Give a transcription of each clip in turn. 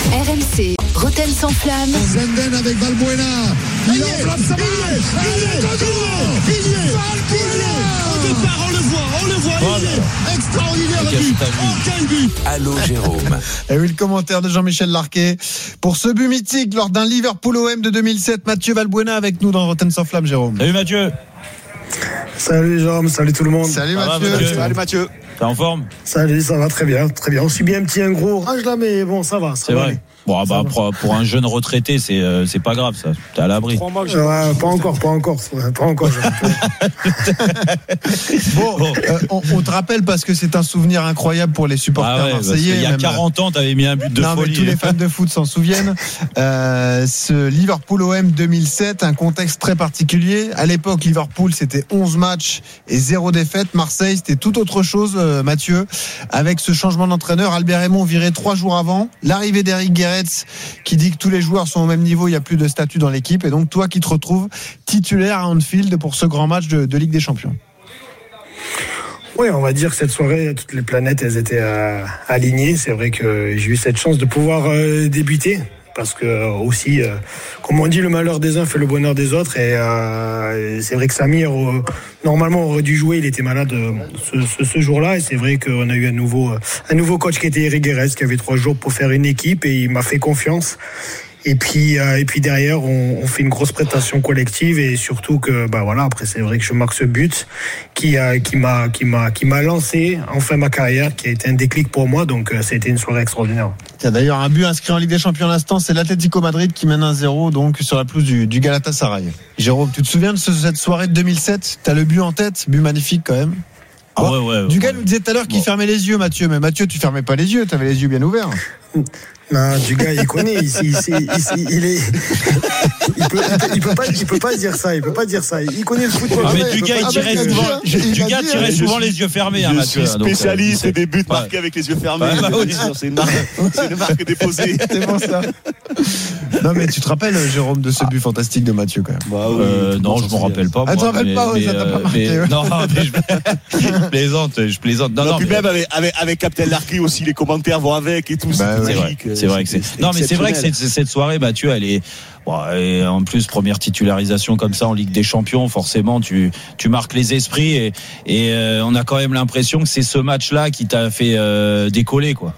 RMC, Rotten sans flamme. Zenden avec Valbuena. Il enflamme sa balle. Il est au départ, on le voit. Il est extraordinaire le but. Oh, quel but. Allô Jérôme. Et oui, le commentaire de Jean-Michel Larquet pour ce but mythique lors d'un Liverpool OM de 2007. Mathieu Valbuena avec nous dans Rotten sans flamme, Jérôme. Salut Mathieu. Salut Jérôme, salut tout le monde. Salut Mathieu. Salut Mathieu. T'es en forme? Salut, ça va très bien. On subit un petit gros orage là, mais bon, ça va. C'est vrai. Bon, bah, pour un jeune retraité, c'est pas grave, ça. T'es à l'abri. Pas encore. Bon, on te rappelle parce que c'est un souvenir incroyable pour les supporters marseillais. Il y a 40 ans, t'avais mis un but de folie. Mais tous les fans de foot s'en souviennent. Ce Liverpool OM 2007, un contexte très particulier. À l'époque, Liverpool, c'était 11 matchs et 0 défaite. Marseille, c'était tout autre chose, Mathieu. Avec ce changement d'entraîneur, Albert Raymond viré 3 jours avant. L'arrivée d'Eric Guéret qui dit que tous les joueurs sont au même niveau, il n'y a plus de statut dans l'équipe, et donc toi qui te retrouves titulaire à Anfield pour ce grand match de Ligue des Champions. Oui, on va dire que cette soirée, toutes les planètes elles étaient alignées. C'est vrai que j'ai eu cette chance de pouvoir débuter, parce que aussi, comme on dit, le malheur des uns fait le bonheur des autres, et c'est vrai que Samir, normalement aurait dû jouer, il était malade ce jour-là, et c'est vrai qu'on a eu un nouveau coach qui était Eric Guéret, qui avait 3 jours pour faire une équipe, et il m'a fait confiance. Et puis derrière, on fait une grosse prestation collective, et surtout que après c'est vrai que je marque ce but qui m'a lancé enfin ma carrière, qui a été un déclic pour moi, donc ça a été une soirée extraordinaire. Il y a d'ailleurs un but inscrit en Ligue des Champions à l'instant, c'est l'Atlético Madrid qui mène 1-0 donc sur la pelouse du Galatasaray. Jérôme, tu te souviens de cette soirée de 2007? T'as le but en tête, but magnifique quand même. Ouais. Dugas nous disait tout à l'heure qu'il fermait les yeux, Mathieu, mais Mathieu, tu fermais pas les yeux, t'avais les yeux bien ouverts. Non, Dugas, il connaît. Il peut pas dire ça. Il connaît le football. Mais Dugas, il tirait souvent les yeux fermés, Mathieu. Je suis spécialiste des buts marqués avec les yeux fermés. C'est une marque déposée. C'est bon ça. Non, mais tu te rappelles, Jérôme, de ce but fantastique de Mathieu quand même? Non, je m'en rappelle pas. Tu te rappelles pas? Ça t'a pas marqué. Non, mais je plaisante. Non, puis même avec Captain Larky aussi, les commentaires vont avec et tout. C'est vrai que c'est. Non, mais c'est vrai que cette soirée, Mathieu, elle est. Et en plus, première titularisation comme ça en Ligue des Champions, forcément, tu marques les esprits, et on a quand même l'impression que c'est ce match-là qui t'a fait décoller, quoi.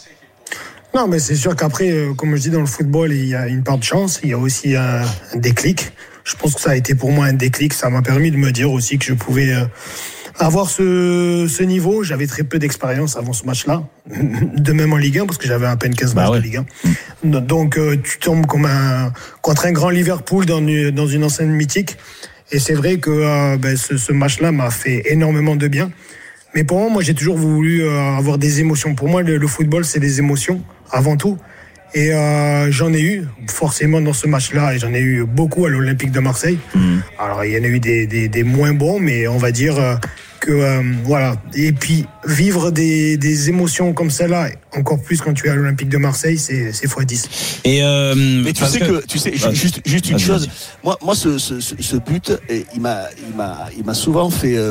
Non, mais c'est sûr qu'après, comme je dis, dans le football, il y a une part de chance, il y a aussi un déclic. Je pense que ça a été pour moi un déclic. Ça m'a permis de me dire aussi que je pouvais avoir ce niveau. J'avais très peu d'expérience avant ce match-là, de même en Ligue 1, parce que j'avais à peine 15 matchs de Ligue 1. Donc tu tombes contre un grand Liverpool dans une enceinte mythique. Et c'est vrai que ce match-là m'a fait énormément de bien. Mais pour moi, j'ai toujours voulu avoir des émotions. Pour moi, le football, c'est des émotions avant tout. Et j'en ai eu forcément dans ce match-là, et j'en ai eu beaucoup à l'Olympique de Marseille. Alors il y en a eu des moins bons, mais on va dire que voilà. Et puis vivre des émotions comme celle-là, encore plus quand tu es à l'Olympique de Marseille, c'est x10. Mais tu sais, juste une chose. Moi, ce but, il m'a souvent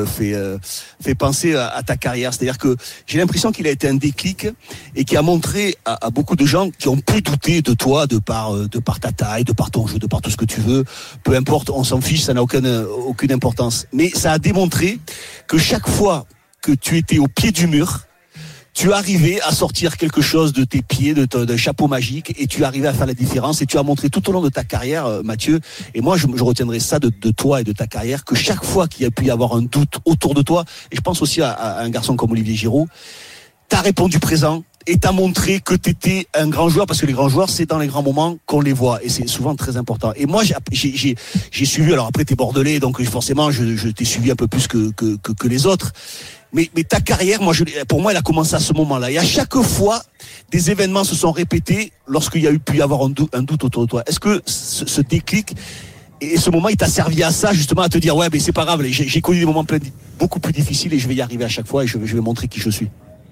fait penser à ta carrière. C'est-à-dire que j'ai l'impression qu'il a été un déclic, et qui a montré à beaucoup de gens qui ont pu douter de toi, de par ta taille, de par ton jeu, de par tout ce que tu veux. Peu importe, on s'en fiche, ça n'a aucune importance. Mais ça a démontré que chaque fois que tu étais au pied du mur, tu arrivais à sortir quelque chose de tes pieds, d'un chapeau magique, et tu arrivais à faire la différence, et tu as montré tout au long de ta carrière, Mathieu, et moi je retiendrai ça de toi et de ta carrière, que chaque fois qu'il y a pu y avoir un doute autour de toi, et je pense aussi à un garçon comme Olivier Giroud, t'as répondu présent, et t'as montré que t'étais un grand joueur, parce que les grands joueurs, c'est dans les grands moments qu'on les voit, et c'est souvent très important. Et moi, j'ai suivi, alors après t'es bordelais, donc forcément je t'ai suivi un peu plus que les autres. Mais ta carrière, pour moi, elle a commencé à ce moment-là. Et à chaque fois, des événements se sont répétés lorsqu'il y a pu y avoir un doute autour de toi. Est-ce que ce déclic et ce moment, il t'a servi à ça, justement, à te dire, ouais, mais c'est pas grave, j'ai connu des moments beaucoup plus difficiles, et je vais y arriver à chaque fois, et je vais montrer qui je suis.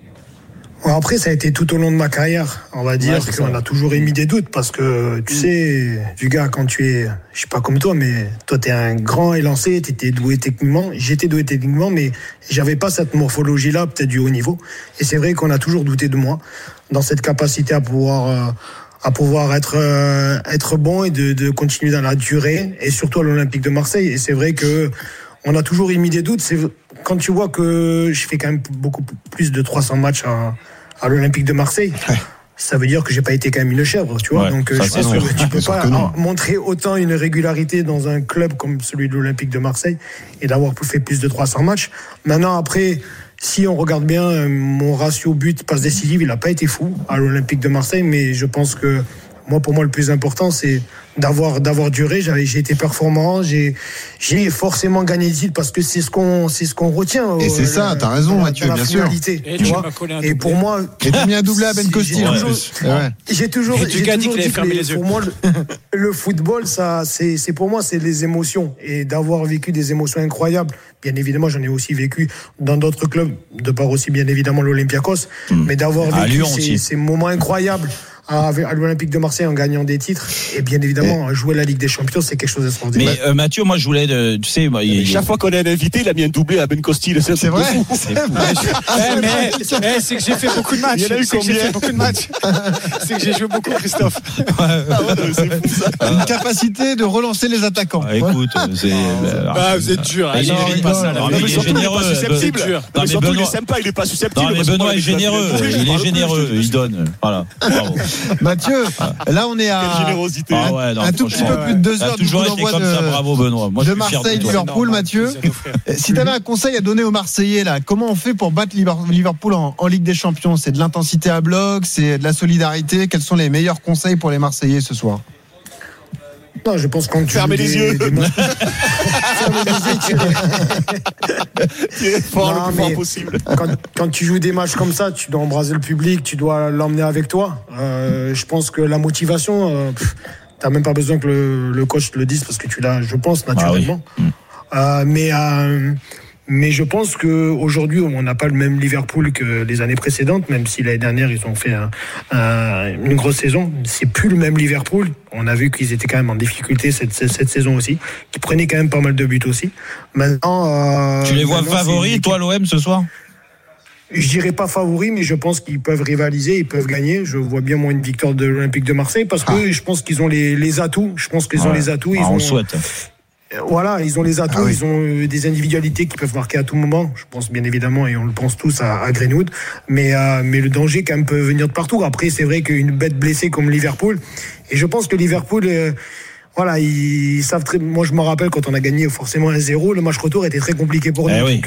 Après, ça a été tout au long de ma carrière. On va dire qu'on a toujours émis des doutes, parce que, tu sais, Dugas, quand tu es, je suis pas comme toi, mais toi, t'es un grand élancé, t'étais doué techniquement, j'étais doué techniquement, mais j'avais pas cette morphologie-là, peut-être du haut niveau. Et c'est vrai qu'on a toujours douté de moi, dans cette capacité à pouvoir pouvoir être bon et de continuer dans la durée, et surtout à l'Olympique de Marseille. Et c'est vrai que on a toujours émis des doutes. Quand tu vois que je fais quand même beaucoup plus de 300 matchs à l'Olympique de Marseille, ça veut dire que j'ai pas été quand même une chèvre, tu vois. Donc je pense que tu peux pas montrer autant une régularité dans un club comme celui de l'Olympique de Marseille et d'avoir fait plus de 300 matchs. Maintenant, après, si on regarde bien, mon ratio but passe décisive, il a pas été fou à l'Olympique de Marseille, mais je pense que pour moi le plus important, c'est d'avoir duré. J'ai été performant, j'ai forcément gagné le titre parce que c'est ce qu'on retient. Et c'est ça, t'as raison, Mathieu, bien sûr. Et tu vois. Et pour moi, et t'as mis un doublé à Ben Costi. J'ai toujours dit que pour moi le football, ça, c'est pour moi, c'est les émotions, et d'avoir vécu des émotions incroyables. Bien évidemment, j'en ai aussi vécu dans d'autres clubs, de part aussi bien évidemment l'Olympiakos, mais d'avoir vécu ces moments incroyables à l'Olympique de Marseille en gagnant des titres, et bien évidemment jouer la Ligue des Champions, c'est quelque chose d'extraordinaire. Mais Mathieu, moi je voulais tu sais, chaque fois qu'on a un invité, il a mis un doublé à Ben Costi. C'est vrai. C'est que j'ai fait beaucoup de matchs. C'est que j'ai joué beaucoup, Christophe. C'est fou, ça. Une capacité de relancer les attaquants. Écoute, vous êtes dur. Il est généreux. Il est sympa, il est pas susceptible. Non, mais Benoît est généreux. Il est généreux. Il donne. Voilà. Bravo. Mathieu, là on est à un tout petit peu plus de 2 heures du coup d'envoi de Marseille-Liverpool. Mathieu, si tu avais un conseil à donner aux Marseillais, là, comment on fait pour battre Liverpool en Ligue des Champions? C'est de l'intensité à bloc, c'est de la solidarité. Quels sont les meilleurs conseils pour les Marseillais ce soir? Non, je pense qu'on fermez les yeux. Quand tu joues des matchs comme ça, tu dois embraser le public, tu dois l'emmener avec toi. Je pense que la motivation, t'as même pas besoin que le coach te le dise parce que tu l'as, je pense, naturellement. Mais je pense qu'aujourd'hui, on n'a pas le même Liverpool que les années précédentes, même si l'année dernière, ils ont fait une grosse saison. C'est plus le même Liverpool. On a vu qu'ils étaient quand même en difficulté cette saison aussi, qu'ils prenaient quand même pas mal de buts aussi. Maintenant, tu les vois favoris, toi, l'OM, ce soir? Je dirais pas favoris, mais je pense qu'ils peuvent rivaliser, ils peuvent gagner. Je vois bien, moi, une victoire de l'Olympique de Marseille parce que je pense qu'ils ont les atouts. Je pense qu'ils ont les atouts. On le souhaite. Voilà, ils ont les atouts, ils ont des individualités qui peuvent marquer à tout moment. Je pense bien évidemment, et on le pense tous, à Greenwood. Mais le danger quand même peut venir de partout. Après, c'est vrai qu'une bête blessée comme Liverpool, et je pense que Liverpool, voilà, ils savent très. Moi, je me rappelle quand on a gagné forcément 1-0, le match retour était très compliqué pour nous. Donc,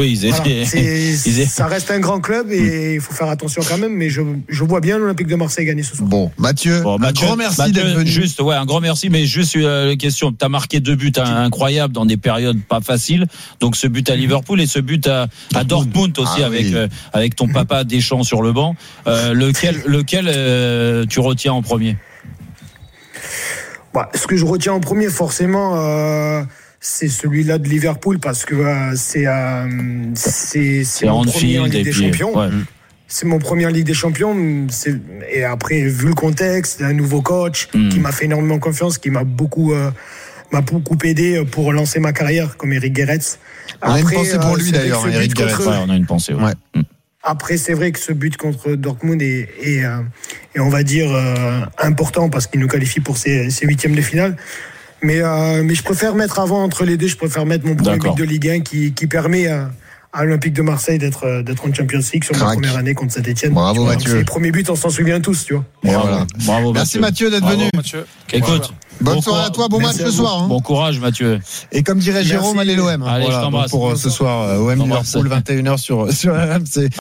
ça reste un grand club et il faut faire attention quand même. Mais je vois bien l'Olympique de Marseille gagner ce soir. Bon, Mathieu, un grand merci d'être venu. Juste, un grand merci, mais juste une question. T'as marqué 2 buts incroyables dans des périodes pas faciles. Donc ce but à Liverpool et ce but à Dortmund aussi avec ton papa Deschamps sur le banc. Lequel tu retiens en premier? Ce que je retiens en premier, forcément, c'est celui-là de Liverpool parce que c'est mon premier en Ligue des Champions. Ouais. C'est mon premier en Ligue des Champions. Et après, vu le contexte, un nouveau coach qui m'a fait énormément confiance, qui m'a beaucoup aidé pour lancer ma carrière, comme Eric Gerets. On a une pensée pour lui d'ailleurs, Eric Gerets. On a une pensée. Ouais. Après, c'est vrai que ce but contre Dortmund est on va dire important parce qu'il nous qualifie pour ces 8e de finale. Mais je préfère mettre avant entre les deux. Je préfère mettre mon premier but de Ligue 1 qui permet à l'Olympique de Marseille d'être en Champions League sur ma première année contre Saint-Etienne. Bravo Mathieu. C'est les premiers buts, on s'en souvient tous, tu vois. Bravo. Merci Mathieu d'être venu. Mathieu. Écoute. Bonne soirée à toi, bon match ce soir. Bon courage Mathieu. Et comme dirait Jérôme, allez l'OM. Allez, je t'embrasse. Pour ce soir, OM Liverpool 21h sur RMC.